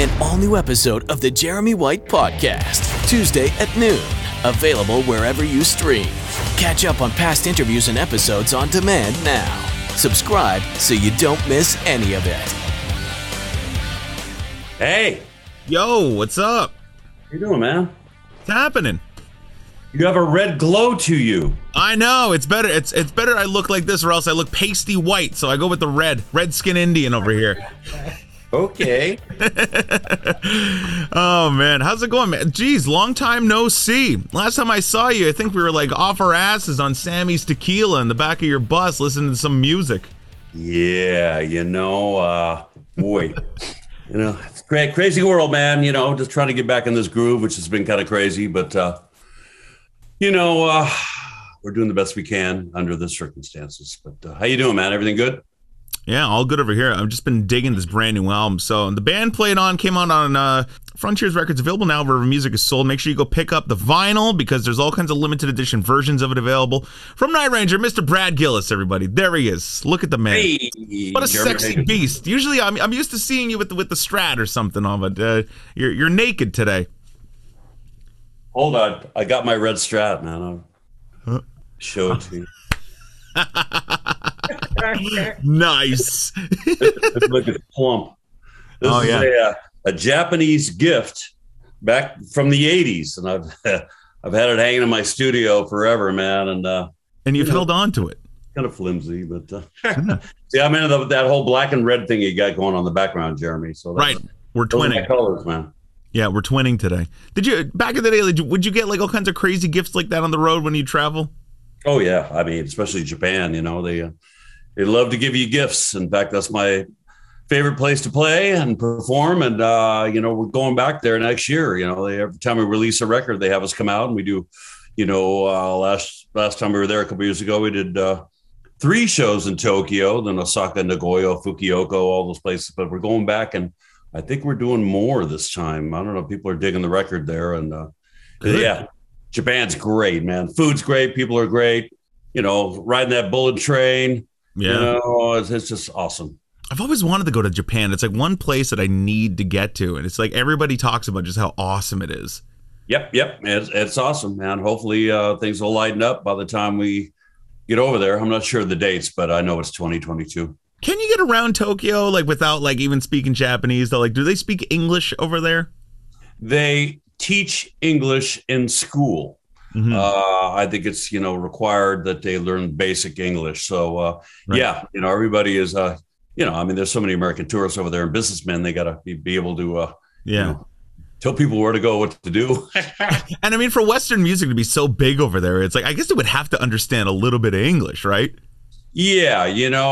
an all-new episode of the Jeremy White Podcast, Tuesday at noon. Available wherever you stream. Catch up on past interviews and episodes on demand now. Subscribe so you don't miss any of it. Hey. Yo, what's up? How you doing, man? What's happening? You have a red glow to you. I know, it's better. It's better I look like this or else I look pasty white, so I go with the red skin Indian over here. Okay. Oh, man. How's it going, man? Geez, long time no see. Last time I saw you, I think we were like off our asses on Sammy's Tequila in the back of your bus listening to some music. Yeah, boy. It's great, crazy world, man. Just trying to get back in this groove, which has been kind of crazy. But, we're doing the best we can under the circumstances. But how you doing, man? Everything good? Yeah, all good over here. I've just been digging this brand new album. So the band came out on Frontiers Records, available now wherever music is sold. Make sure you go pick up the vinyl because there's all kinds of limited edition versions of it available. From Night Ranger, Mr. Brad Gillis, everybody. There he is. Look at the man. Hey, what a sexy beast. Usually I'm used to seeing you with the Strat or something on, but you're naked today. Hold on. I got my red Strat, man. I'll show it to you. Nice. Look at plump. This is a Japanese gift back from the 80s, and I've had it hanging in my studio forever, man. And you've held on to it. Kind of flimsy, but see, I'm into that whole black and red thing you got going on in the background, Jeremy. So right, we're twinning. My colors, man. Yeah, we're twinning today. Did you back in the day? Would you get like all kinds of crazy gifts like that on the road when you travel? Oh yeah, I mean, especially Japan. They love to give you gifts. In fact, that's my favorite place to play and perform. And we're going back there next year. Every time we release a record, they have us come out and we do. Last time we were there a couple years ago, we did 3 shows in Tokyo, then Osaka, Nagoya, Fukuoka, all those places. But we're going back, and I think we're doing more this time. I don't know. People are digging the record there, and yeah. Japan's great, man. Food's great. People are great. Riding that bullet train. Yeah. It's just awesome. I've always wanted to go to Japan. It's like one place that I need to get to. And it's like everybody talks about just how awesome it is. Yep. It's awesome, man. Hopefully things will lighten up by the time we get over there. I'm not sure of the dates, but I know it's 2022. Can you get around Tokyo without even speaking Japanese? Though, do they speak English over there? They teach English in school. Mm-hmm. I think it's required that they learn basic English. So right. Yeah, everybody is there's so many American tourists over there and businessmen. They got to be able to tell people where to go, what to do. And I mean, for Western music to be so big over there, it's like I guess it would have to understand a little bit of English, right? Yeah,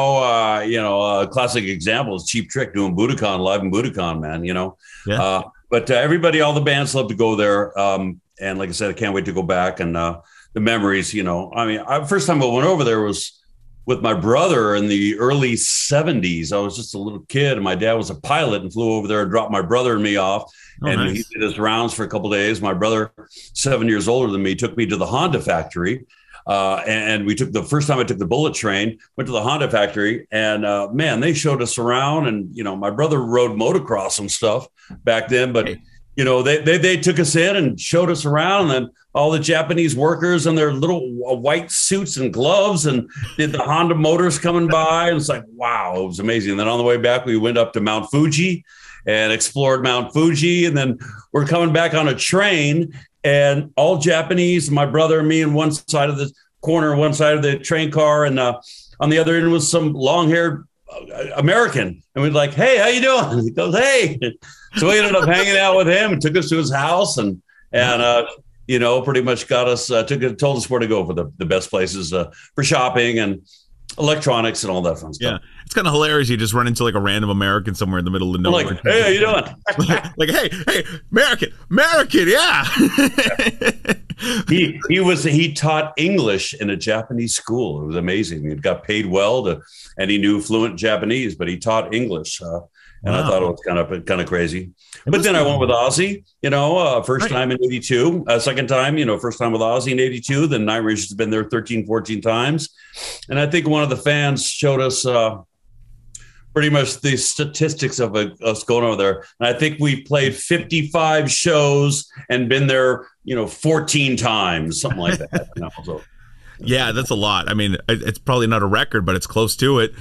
a classic example is Cheap Trick doing Budokan live in Budokan, man. Yeah. But everybody, all the bands love to go there. And like I said, I can't wait to go back. And the memories, first time I went over there was with my brother in the early 70s. I was just a little kid, and my dad was a pilot and flew over there and dropped my brother and me off. Oh, and nice. He did his rounds for a couple of days. My brother, 7 years older than me, took me to the Honda factory. And we took the first time I took the bullet train, went to the Honda factory, and man, they showed us around. And my brother rode motocross and stuff back then, but they took us in and showed us around, and all the Japanese workers in their little white suits and gloves, and did the Honda motors coming by, and it's like, wow, it was amazing. And then on the way back, we went up to Mount Fuji and explored Mount Fuji, and then we're coming back on a train. And all Japanese, my brother and me, on one side of the corner, one side of the train car, and on the other end was some long-haired American. And we're like, "Hey, how you doing?" And he goes, "Hey." So we ended up hanging out with him and took us to his house, and pretty much got us told us where to go for the best places for shopping and electronics and all that fun stuff. Yeah, it's kind of hilarious. You just run into a random American somewhere in the middle of nowhere. Like, hey, how you doing? hey, American, yeah. He taught English in a Japanese school. It was amazing. He got paid well and he knew fluent Japanese, but he taught English. And wow. I thought it was kind of crazy. But then I went with Ozzy, first time in 82, second time, first time with Ozzy in 82. Then Night Ranger's has been there 13, 14 times. And I think one of the fans showed us pretty much the statistics of us going over there. And I think we played 55 shows and been there, 14 times, something like that. So, yeah, that's a lot. I mean, it's probably not a record, but it's close to it.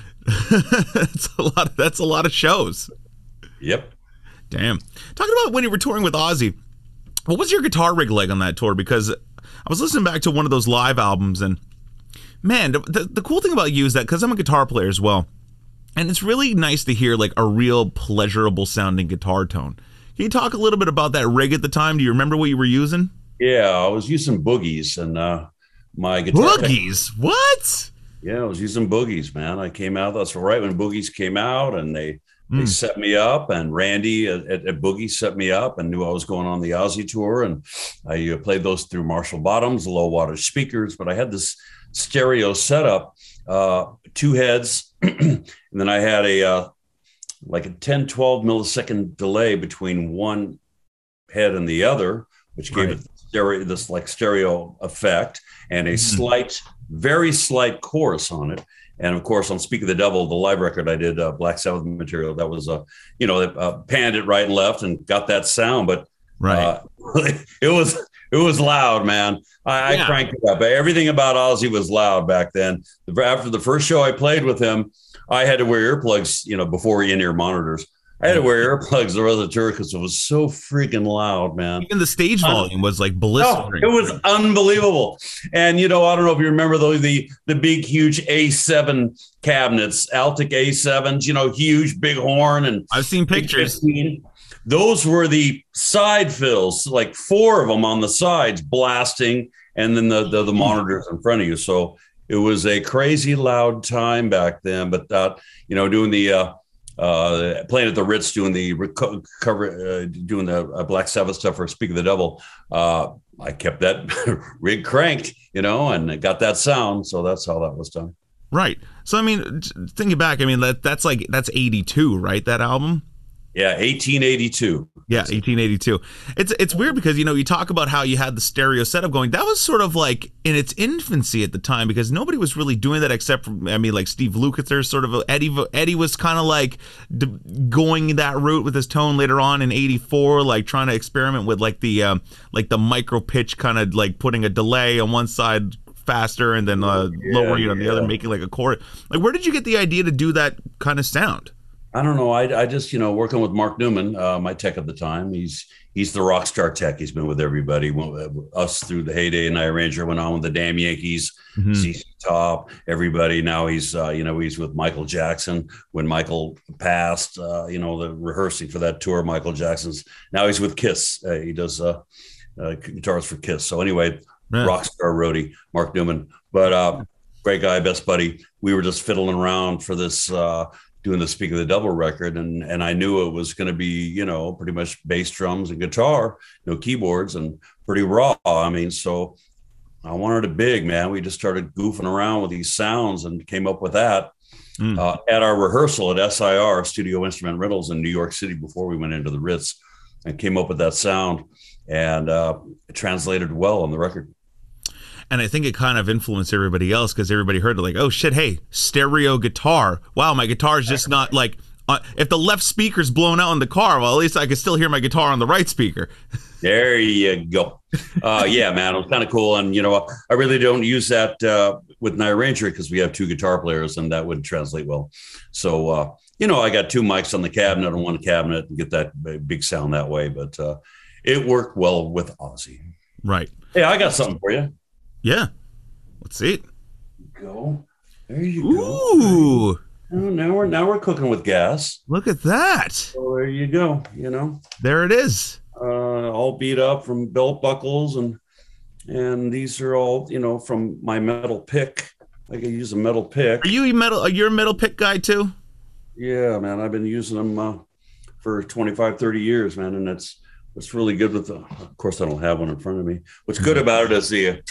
That's a lot of shows. Yep. Damn. Talking about when you were touring with Ozzy, what was your guitar rig like on that tour? Because I was listening back to one of those live albums, and man, the cool thing about you is that, because I'm a guitar player as well, and it's really nice to hear like a real pleasurable sounding guitar tone. Can you talk a little bit about that rig at the time? Do you remember what you were using? Yeah, I was using Boogies, and my guitar. Boogies? What? Yeah, I was using Boogies, man. I came out. That's right when Boogies came out, and they set me up, and Randy at Boogie set me up and knew I was going on the Ozzy tour. And I played those through Marshall Bottoms, low wattage speakers, but I had this stereo setup, 2 heads. And then I had a 10, 12 millisecond delay between one head and the other, which gave it this stereo effect, and a very slight chorus on it. And of course, on Speak of the Devil, the live record I did, Black Sabbath material, that was, panned it right and left and got that sound. But it was loud, man. I cranked it up. Everything about Ozzy was loud back then. After the first show I played with him, I had to wear earplugs, before in-ear monitors. I had to wear earplugs the rest of the tour because it was so freaking loud, man. Even the stage volume was like blistering. No, it was unbelievable. And, I don't know if you remember the big, huge A7 cabinets, Altic A7s, huge, big horn. And I've seen pictures. 15. Those were the side fills, like 4 of them on the sides blasting, and then the monitors in front of you. So it was a crazy loud time back then. But, doing the playing at the Ritz, doing the cover, doing the Black Sabbath stuff for Speak of the Devil, I kept that rig cranked, and got that sound. So that's how that was done. Right. So, I mean, thinking back, I mean, that's 82, right? That album? Yeah, 1882. Yeah, 1882. It's weird because, you talk about how you had the stereo setup going. That was sort of like in its infancy at the time, because nobody was really doing that except for, like Steve Lukather, sort of. Eddie was kind of like going that route with his tone later on in 84, like trying to experiment with like the micro pitch, kind of like putting a delay on one side faster and then lowering it on the other, making like a chord. Like, where did you get the idea to do that kind of sound? I don't know. I just, working with Mark Newman, my tech at the time, he's the rock star tech. He's been with everybody, us through the heyday. And Arranger went on with the Damn Yankees, ZZ Top, everybody. Now he's, he's with Michael Jackson. When Michael passed, the rehearsing for that tour, Michael Jackson's. Now he's with Kiss. He does guitars for Kiss. So anyway, rock star roadie, Mark Newman. But great guy, best buddy. We were just fiddling around for this doing the Speak of the Devil record, and I knew it was going to be, pretty much bass, drums, and guitar, no keyboards, and pretty raw. I mean, so I wanted it big, man. We just started goofing around with these sounds and came up with that at our rehearsal at SIR, Studio Instrument Rentals in New York City, before we went into the Ritz, and came up with that sound, and it translated well on the record. And I think it kind of influenced everybody else, because everybody heard it like, oh shit, hey, stereo guitar. Wow, my guitar is just not like, if the left speaker's blown out in the car, well, at least I can still hear my guitar on the right speaker. There you go. Yeah, man, it was kind of cool. And, I really don't use that with Arranger because we have 2 guitar players, and that would translate well. So, I got 2 mics on the cabinet and 1 cabinet and get that big sound that way. But it worked well with Ozzy. Right. Hey, I got something for you. Yeah. Let's see it. Go. There you go. Oh, now we're cooking with gas. Look at that. So there you go. There it is. All beat up from belt buckles, and these are all, from my metal pick. I can use a metal pick. You're a metal pick guy too? Yeah, man. I've been using them for 25, 30 years, man. And it's really good with of course I don't have one in front of me. What's good about it is the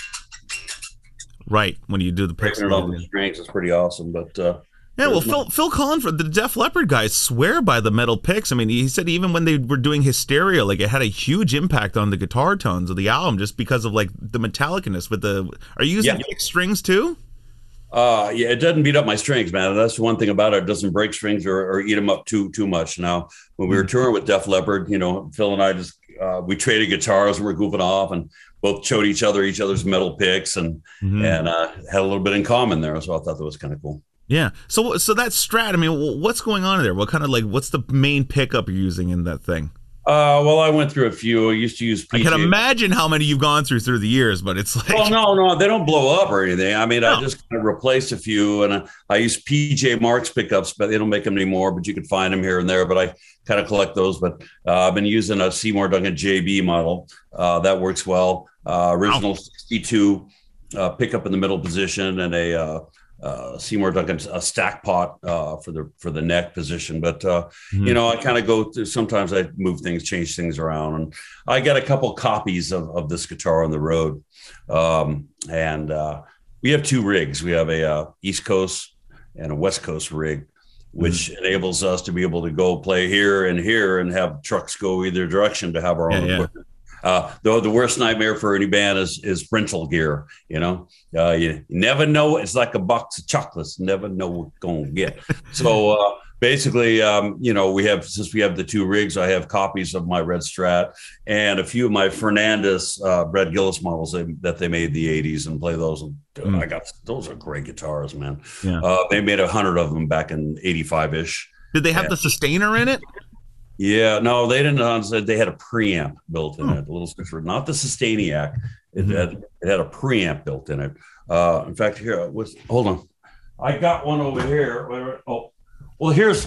right, when you do the picks, it on the strings, it's pretty awesome. But yeah, well, Phil Collins, the Def Leppard guys, swear by the metal picks. I mean, he said even when they were doing Hysteria, like it had a huge impact on the guitar tones of the album, just because of like the metallicness with the. Are you using pick strings too? Yeah, it doesn't beat up my strings, man. That's the one thing about it. It doesn't break strings or eat them up too much. Now, when we were touring with Def Leppard, Phil and I just we traded guitars and we're goofing off and both showed each other's metal picks and had a little bit in common there. So I thought that was kind of cool. Yeah. So that Strat, I mean, what's going on there? What's the main pickup you're using in that thing? Well, I went through a few. I used to use PJ. I can imagine how many you've gone through the years, but it's like... Oh, no, they don't blow up or anything. I mean, no. I just kind of replaced a few, and I use PJ Marks pickups, but they don't make them anymore, but you can find them here and there, but I kind of collect those. But I've been using a Seymour Duncan JB model. That works well. Original 62 pickup in the middle position and a Seymour Duncan a stack pot for the neck position, but I kind of go through. Sometimes I move things, change things around, and I got a couple copies of this guitar on the road. And we have two rigs. We have a East Coast and a West Coast rig, which enables us to be able to go play here and have trucks go either direction to have our own equipment. Though the worst nightmare for any band is rental gear. You never know. It's like a box of chocolates. Never know what you're going to get. So basically, since we have the two rigs, I have copies of my Red Strat and a few of my Fernandez Brad Gillis models that they made in the 80s and play those. Those are great guitars, man. Yeah. They made 100 of them back in 85-ish. Did they have the sustainer in it? Yeah, no, they didn't. They had a preamp built in it, a little switcher, not the Sustainiac. It had a preamp built in it. In fact, hold on, I got one over here. Oh, well, here's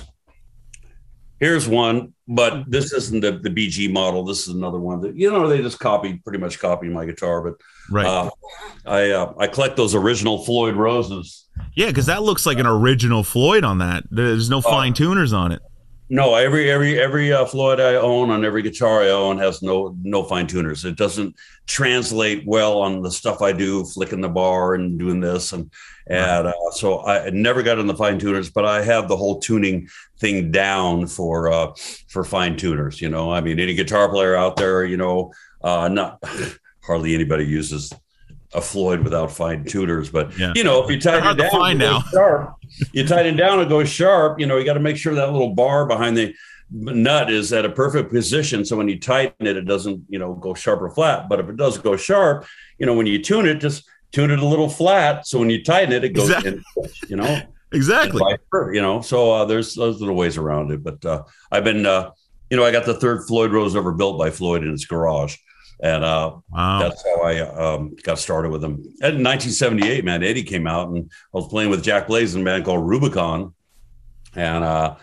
one, but this isn't the BG model. This is another one that they just pretty much copied my guitar. But right, I collect those original Floyd Roses. Yeah, because that looks like an original Floyd on that. There's no fine tuners on it. No, every Floyd I own on every guitar I own has no fine tuners. It doesn't translate well on the stuff I do, flicking the bar and doing this, and so I never got in the fine tuners. But I have the whole tuning thing down for fine tuners. I mean, any guitar player out there, not hardly anybody uses a Floyd without fine tuners, but if you tighten it down, sharp. You tighten it down and go sharp. You got to make sure that little bar behind the nut is at a perfect position. So when you tighten it, it doesn't go sharp or flat. But if it does go sharp, when you tune it, just tune it a little flat. So when you tighten it, it goes in. Exactly. So there's those little ways around it. But I've been I got the third Floyd Rose ever built by Floyd in his garage. And that's how I got started with them. And in 1978, man, Eddie came out and I was playing with Jack Blaze in a band called Rubicon. And, I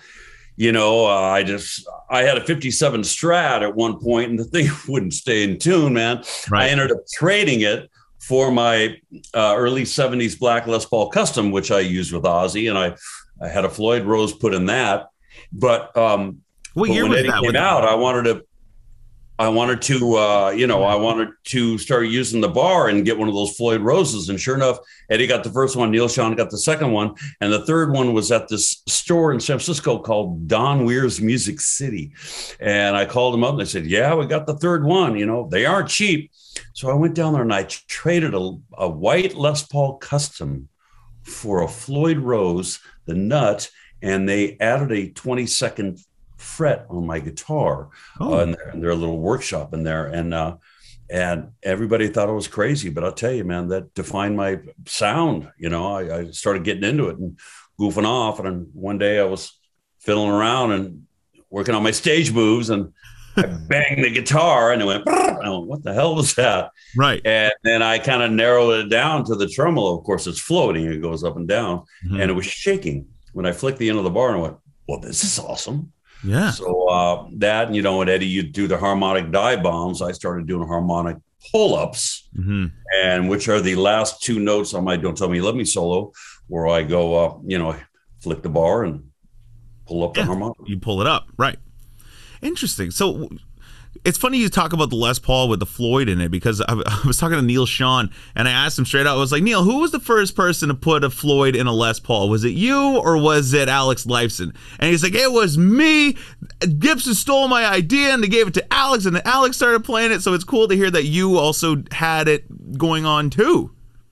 had a 57 Strat at one point and the thing wouldn't stay in tune, man. Right. I ended up trading it for my early 70s Black Les Paul Custom, which I used with Ozzy. And I had a Floyd Rose put in that. But, what year when was Eddie that? came out, I wanted to start using the bar and get one of those Floyd Roses. And sure enough, Eddie got the first one, Neil Schon got the second one. And the third one was at this store in San Francisco called Don Weir's Music City. And I called them up and they said, yeah, we got the third one. They aren't cheap. So I went down there and I traded a white Les Paul Custom for a Floyd Rose, the nut, and they added a 22nd fret on my guitar in their little workshop in there, and everybody thought I was crazy, but I'll tell you, man, that defined my sound. I started getting into it and goofing off, and then one day I was fiddling around and working on my stage moves, and I banged the guitar, and it went, what the hell was that? Right. And then I kind of narrowed it down to the tremolo. Of course, it's floating, it goes up and down, and it was shaking when I flicked the end of the bar, and I went, well, this is awesome. Yeah. So that, when Eddie, you do the harmonic dive bombs, I started doing harmonic pull-ups, and which are the last two notes on my Don't Tell Me You Love Me solo, where I go, flick the bar and pull up the harmonic. You pull it up. Right. Interesting. So it's funny you talk about the Les Paul with the Floyd in it, because I was talking to Neil Schon and I asked him straight out, I was like, Neil, who was the first person to put a Floyd in a Les Paul? Was it you or was it Alex Lifeson? And he's like, it was me. Gibson stole my idea and they gave it to Alex, and then Alex started playing it. So it's cool to hear that you also had it going on too.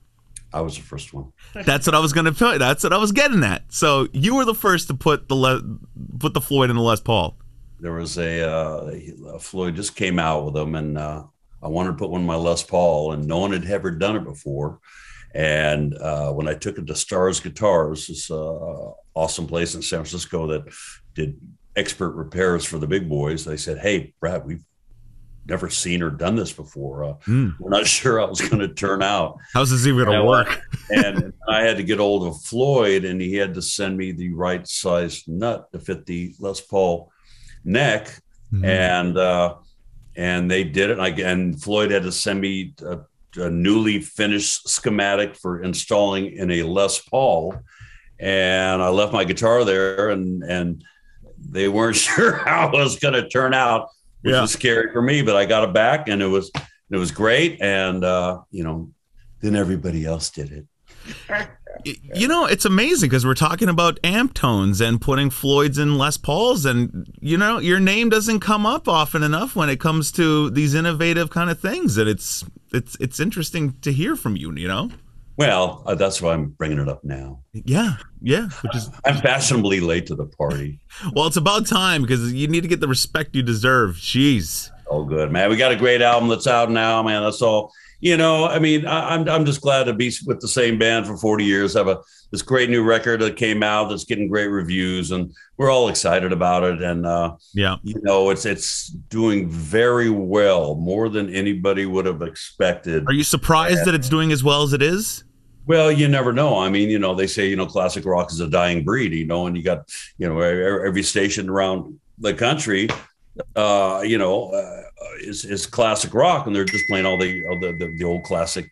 I was the first one. That's what I was gonna put. That's what I was getting at. So you were the first to put the Floyd in the Les Paul. There was Floyd just came out with them, and I wanted to put one in my Les Paul, and no one had ever done it before. And when I took it to Stars Guitars, this awesome place in San Francisco that did expert repairs for the big boys, they said, "Hey, Brad, we've never seen or done this before. We're not sure how it's going to turn out. How's this even going to work?" And I had to get hold of Floyd, and he had to send me the right size nut to fit the Les Paul neck. And they did it. And Floyd had to send me a newly finished schematic for installing in a Les Paul. And I left my guitar there, and they weren't sure how it was going to turn out, which was scary for me, but I got it back, and it was great. And, then everybody else did it. It's amazing because we're talking about amp tones and putting Floyds in Les Pauls, and your name doesn't come up often enough when it comes to these innovative kind of things, and it's interesting to hear from you. Well, that's why I'm bringing it up now. Yeah. Which is, I'm fashionably late to the party. Well, it's about time because you need to get the respect you deserve. Jeez. Oh, good, man. We got a great album that's out now, man. That's all. I'm just glad to be with the same band for 40 years. Have this great new record that came out that's getting great reviews, and we're all excited about it. And it's doing very well, more than anybody would have expected. Are you surprised that it's doing as well as it is? Well, you never know. I mean, they say, classic rock is a dying breed, and you got, every station around the country, is classic rock, and they're just playing all the old classic,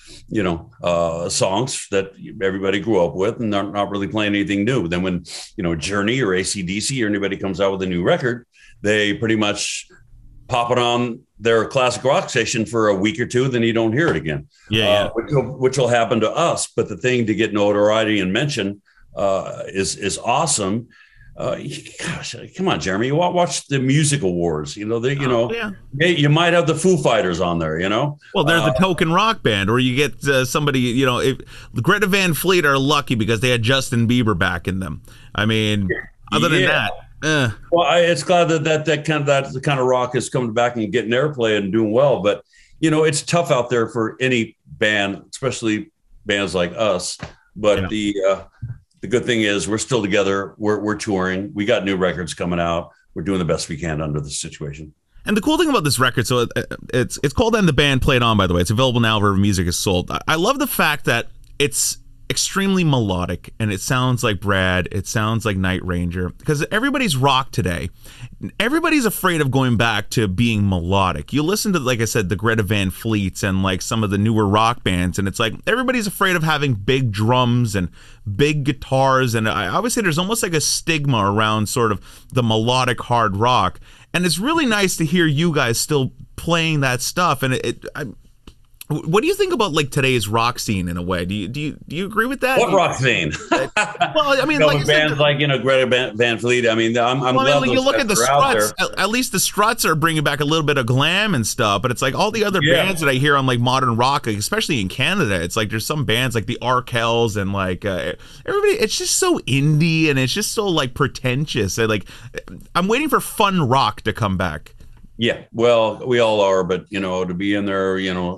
songs that everybody grew up with, and they're not really playing anything new. Then when, Journey or AC/DC or anybody comes out with a new record, they pretty much pop it on their classic rock station for a week or two, then you don't hear it again. Which will happen to us. But the thing to get notoriety and mention is awesome. Gosh, come on, Jeremy, you watch the music awards, you might have the Foo Fighters on there, Well, they're the token rock band, or you get somebody, if Greta Van Fleet are lucky because they had Justin Bieber back in them. I mean, other than that. Well, it's glad that the kind of rock is coming back and getting airplay and doing well. But, it's tough out there for any band, especially bands like us. But the good thing is we're still together. We're touring. We got new records coming out. We're doing the best we can under the situation. And the cool thing about this record, so it's called "And the Band Played On," by the way. It's available now wherever music is sold. I love the fact that it's extremely melodic, and it sounds like Brad. It sounds like Night Ranger, because everybody's rock today. Everybody's afraid of going back to being melodic. You listen to, like I said, the Greta Van Fleets and like some of the newer rock bands, and it's like everybody's afraid of having big drums and big guitars. And I always say there's almost like a stigma around sort of the melodic hard rock. And it's really nice to hear you guys still playing that stuff. And what do you think about like today's rock scene in a way? Do you agree with that? What rock scene? Well, I mean, like bands like Greta Van Fleet. I mean, I'm glad you look at the Struts. At least the Struts are bringing back a little bit of glam and stuff. But it's like all the other bands that I hear on like modern rock, especially in Canada, it's like there's some bands like the Arkells and like everybody. It's just so indie and it's just so like pretentious. Like I'm waiting for fun rock to come back. Yeah, well, we all are, but to be in there,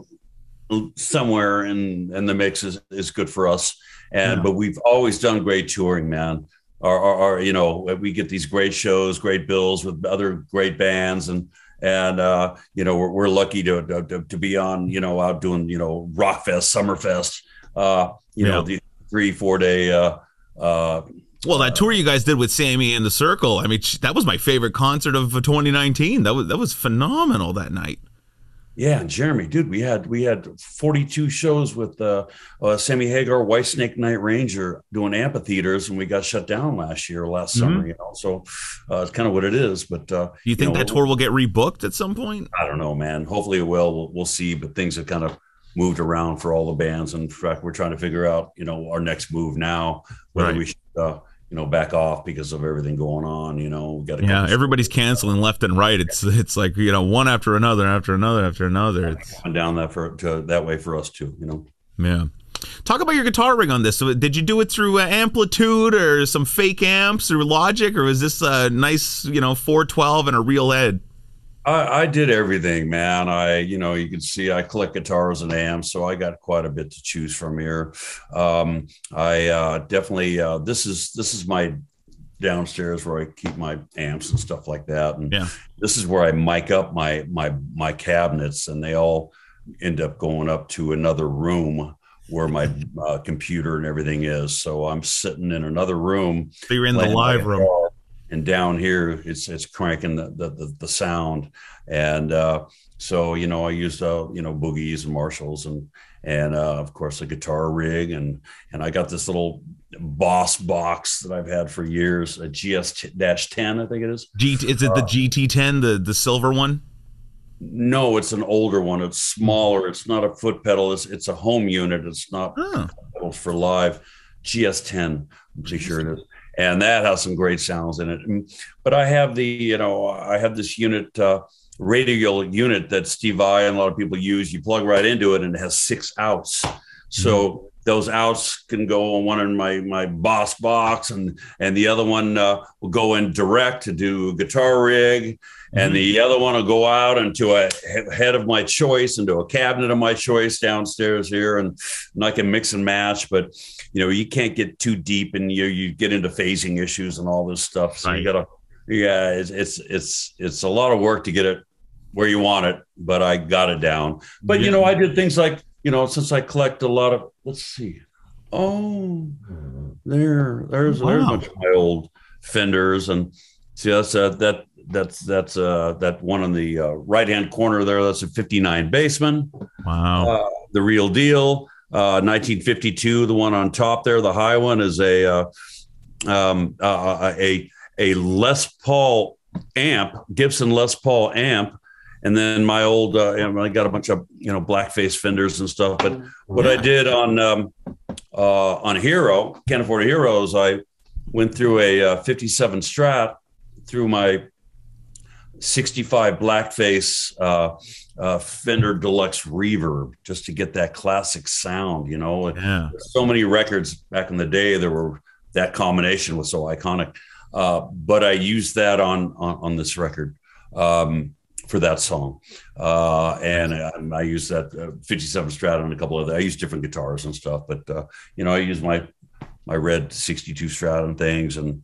somewhere in the mix is good for us. But we've always done great touring, man. We get these great shows, great bills with other great bands, and we're lucky to be on, out doing, Rockfest, Summerfest, the 3-4 day. Well, that tour you guys did with Sammy and the Circle, I mean, that was my favorite concert of 2019. That was phenomenal that night. Yeah, Jeremy, dude, we had 42 shows with Sammy Hagar, Whitesnake, Night Ranger doing amphitheaters, and we got shut down last summer. So it's kind of what it is. But do you think that tour will get rebooked at some point? I don't know, man. Hopefully it will. We'll see. But things have kind of moved around for all the bands, and in fact, we're trying to figure out our next move now, whether we should back off because of everything going on. We got to everybody's canceling left and right. It's like one after another. It's going down that way for us too. Yeah. Talk about your guitar rig on this. So did you do it through Amplitude or some fake amps or Logic, or was this a nice, 412 and a real head? I did everything, man. You can see I collect guitars and amps, so I got quite a bit to choose from here. I definitely this is my downstairs where I keep my amps and stuff like that, and this is where I mic up my cabinets, and they all end up going up to another room where my computer and everything is. So I'm sitting in another room. So you're in the live room. And down here, it's cranking the sound, and so I used boogies and Marshalls, and of course a guitar rig, and I got this little Boss box that I've had for years, a GS-10, I think it is. Is it the GT10, the silver one? No, it's an older one. It's smaller. It's not a foot pedal. It's a home unit. It's not pedals for live. GS-10, I'm pretty sure it is. And that has some great sounds in it. But I have I have this unit, radio unit that Steve Vai and a lot of people use. You plug right into it, and it has 6 outs. So those outs can go on one in my Boss box, and the other one will go in direct to do a guitar rig. And the other one will go out into a head of my choice, into a cabinet of my choice downstairs here, and I can mix and match. But you can't get too deep, and you get into phasing issues and all this stuff. So you gotta, it's a lot of work to get it where you want it. But I got it down. But I did things like since I collect a lot of. Let's see. Oh, there's a bunch of my old Fenders, and see that one in the right hand corner there. That's a 59 Bassman. Wow. The real deal. 1952. The one on top there, the high one, is a Les Paul amp, Gibson Les Paul amp. And then my old, I got a bunch of blackface Fenders and stuff. But what I did on Hero, Can't Afford a Hero, is I went through a 57 Strat through my 65 blackface Fender Deluxe Reverb, just to get that classic sound. So many records back in the day, there were, that combination was so iconic. But I used that on this record. For that song, and I used that 57 Strat on a couple of. I used different guitars and stuff, but I used my red 62 Strat and things, and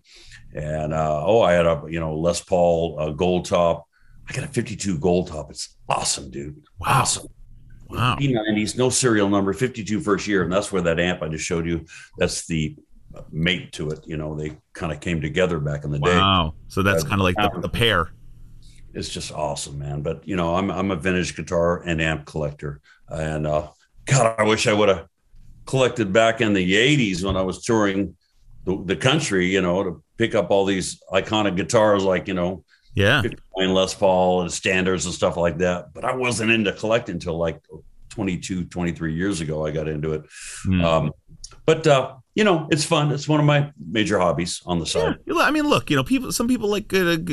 I had a Les Paul Gold Top. I got a 52 Gold Top. It's awesome, dude. Wow. Awesome. Wow. P90s, no serial number, 52 first year, and that's where that amp I just showed you. That's the mate to it. They kind of came together back in the day. Wow. So that's kind of like the pair. It's just awesome, man. But I'm a vintage guitar and amp collector, and God, I wish I would have collected back in the '80s when I was touring the country. To pick up all these iconic guitars, like 59 Les Paul and standards and stuff like that. But I wasn't into collecting until like 22, 23 years ago. I got into it. But it's fun. It's one of my major hobbies on the side. Yeah. I mean, look, some people like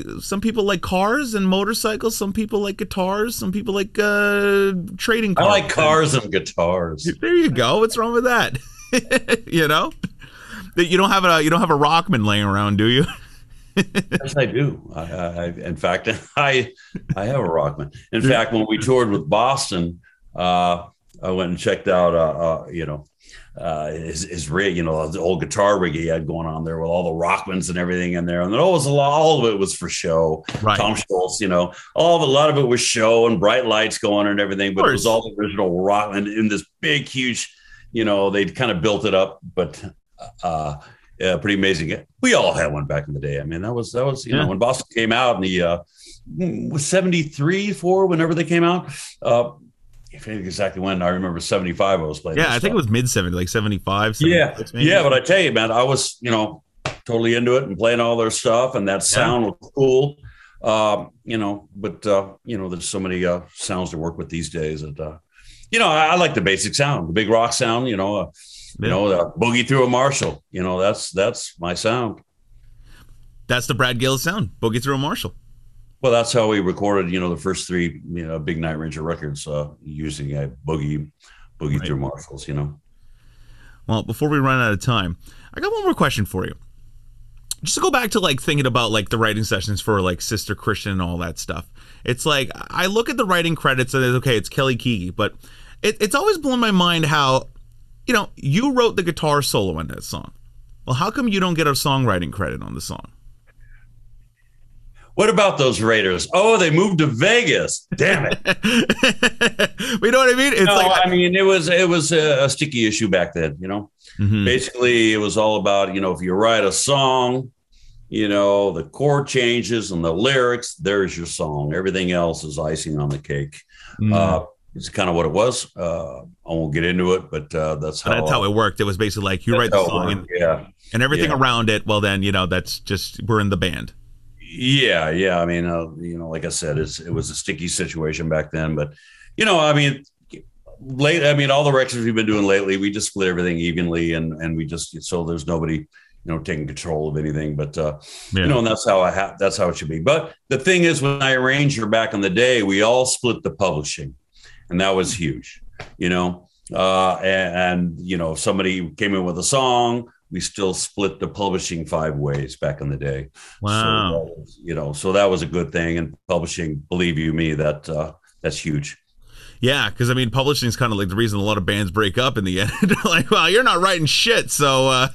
cars and motorcycles. Some people like guitars. Some people like trading cars. I like cars and guitars. There you go. What's wrong with that? You don't have a Rockman laying around, do you? Yes, I do. In fact, I have a Rockman. In fact, when we toured with Boston, I went and checked out his rig, the old guitar rig he had going on there with all the Rockmans and everything in there. And then all of it was for show. Right. Tom Schultz, a lot of it was show and bright lights going and everything, but it was all the original Rockman in this big, huge, they'd kind of built it up, but pretty amazing. We all had one back in the day. I mean, that was when Boston came out in the was 73, 4, whenever they came out. I forget exactly when. I remember 75 I was playing. Yeah, I think it was mid-70s, like 75. Yeah, but I tell you, man, I was, totally into it and playing all their stuff, and that sound was cool. But there's so many sounds to work with these days that, I like the basic sound, the big rock sound, the boogie through a Marshall. That's my sound. That's the Brad Gillis sound, boogie through a Marshall. Well, that's how we recorded, the first 3, big Night Ranger records, using a boogie through Marshalls, Well, before we run out of time, I got one more question for you. Just to go back to like thinking about like the writing sessions for like Sister Christian and all that stuff. It's like I look at the writing credits and it's okay, it's Kelly Keagy, but it's always blown my mind how, you know, you wrote the guitar solo in that song. Well, how come you don't get a songwriting credit on the song? What about those Raiders? Oh, they moved to Vegas. Damn it. You know what I mean? It's I mean, it was a sticky issue back then, you know. Mm-hmm. Basically, it was all about, you know, if you write a song, you know, the chord changes and the lyrics, there's your song. Everything else is icing on the cake. It's kind of what it was. I won't get into it, but that's how it worked. It was basically like you write the song and everything around it. Well, then, you know, that's just, we're in the band. Yeah. I mean, you know, like I said, it was a sticky situation back then. But, you know, I mean, all the records we've been doing lately, we just split everything evenly, and we just, so there's nobody, you know, taking control of anything. But you know, and that's how it should be. But the thing is, when I arranged her back in the day, we all split the publishing, and that was huge. You know, and you know, if somebody came in with a song, we still split the publishing 5 ways back in the day. Wow. So, you know, so that was a good thing. And publishing, believe you me, that's huge. Yeah, because I mean, publishing is kind of like the reason a lot of bands break up in the end. Like, well, you're not writing shit, so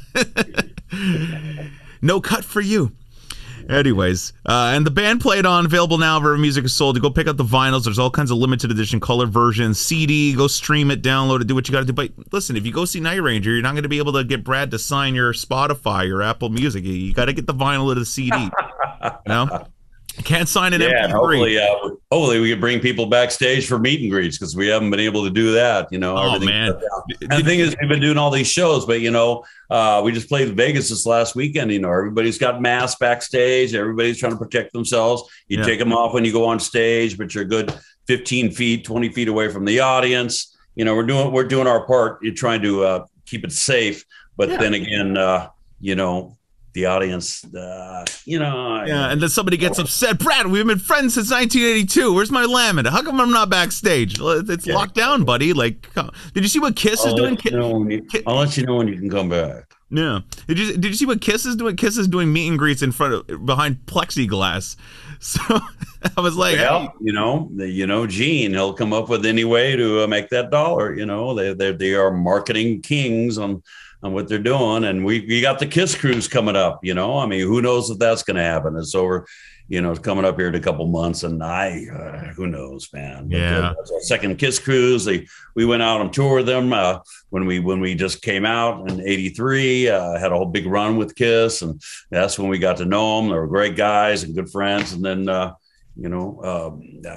no cut for you. Anyways, and the band played on, available now wherever music is sold. You go pick up the vinyls. There's all kinds of limited edition color versions, CD. Go stream it, download it, do what you got to do. But listen, if you go see Night Ranger, you're not going to be able to get Brad to sign your Spotify or Apple Music. You got to get the vinyl or the CD. You know? Can't sign an MP3. Hopefully we can bring people backstage for meet and greets, because we haven't been able to do that. You know, oh man. And the thing is, we've been doing all these shows, but you know, we just played Vegas this last weekend. You know, everybody's got masks backstage. Everybody's trying to protect themselves. You take them off when you go on stage, but you're good 15 feet, 20 feet away from the audience. You know, we're doing our part. You're trying to keep it safe, but then again, you know, the audience, you know. And then somebody gets upset. Brad, we've been friends since 1982. Where's my laminate? How come I'm not backstage? It's locked down, buddy. Like, did you see what Kiss is doing? I'll let you know when you can come back. Yeah. Did you see what Kiss is doing? Kiss is doing meet and greets behind plexiglass. So I was like, well, hey. you know, Gene, he'll come up with any way to make that dollar. You know, they are marketing kings on what they're doing. And we got the Kiss cruise coming up, you know. I mean, who knows if that's going to happen? It's over, you know, it's coming up here in a couple months, and who knows, man. Yeah. That's our second Kiss cruise. We went out on tour with them when we just came out in '83, had a whole big run with Kiss. And that's when we got to know them. They were great guys and good friends. And then, you know,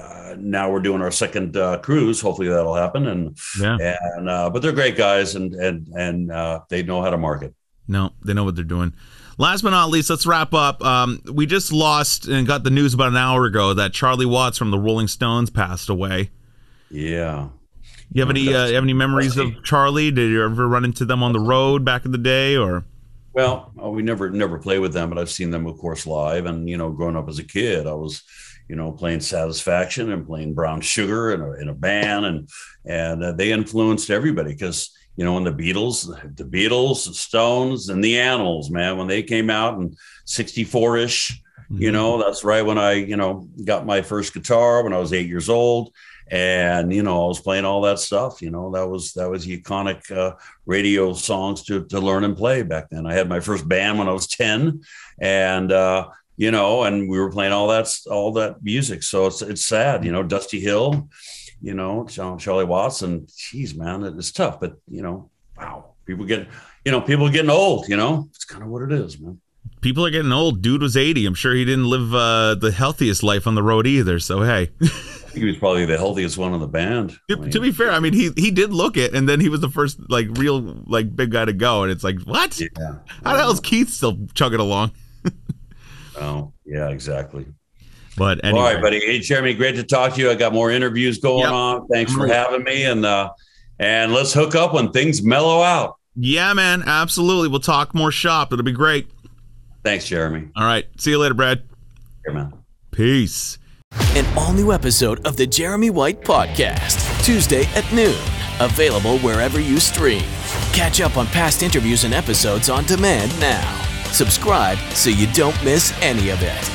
now we're doing our second cruise. Hopefully that'll happen. But they're great guys, and they know how to market. No, they know what they're doing. Last but not least, let's wrap up. We just lost and got the news about an hour ago that Charlie Watts from the Rolling Stones passed away. Yeah. You have any memories of Charlie? Did you ever run into them on the road back in the day, or? Well, we never played with them, but I've seen them, of course, live. And, you know, growing up as a kid, I was, you know, playing Satisfaction and playing Brown Sugar in a band, and they influenced everybody, because, you know, when the Beatles, the Stones, and the Animals, man, when they came out in 64-ish, you know, that's right when I, you know, got my first guitar when I was 8 years old. And, you know, I was playing all that stuff. You know, that was the iconic radio songs to learn and play back then. I had my first band when I was 10, and, you know, and we were playing all that music. So it's sad, you know, Dusty Hill, you know, Charlie Watts, and geez, man, it's tough. But, you know, wow, people are getting old, you know, it's kind of what it is, man. People are getting old. Dude was 80. I'm sure he didn't live the healthiest life on the road either. So, hey. He was probably the healthiest one in the band. To be fair, I mean, he did look it, and then he was the first real big guy to go, and it's like, what? Yeah. How the hell is Keith still chugging along? Oh, yeah, exactly. But anyway. All right, buddy. Hey, Jeremy, great to talk to you. I got more interviews going on. Thanks for having me, and let's hook up when things mellow out. Yeah, man, absolutely. We'll talk more shop. It'll be great. Thanks, Jeremy. All right. See you later, Brad. Here, man. Peace. An all-new episode of the Jeremy White Podcast, Tuesday at noon. Available wherever you stream. Catch up on past interviews and episodes on demand now. Subscribe so you don't miss any of it.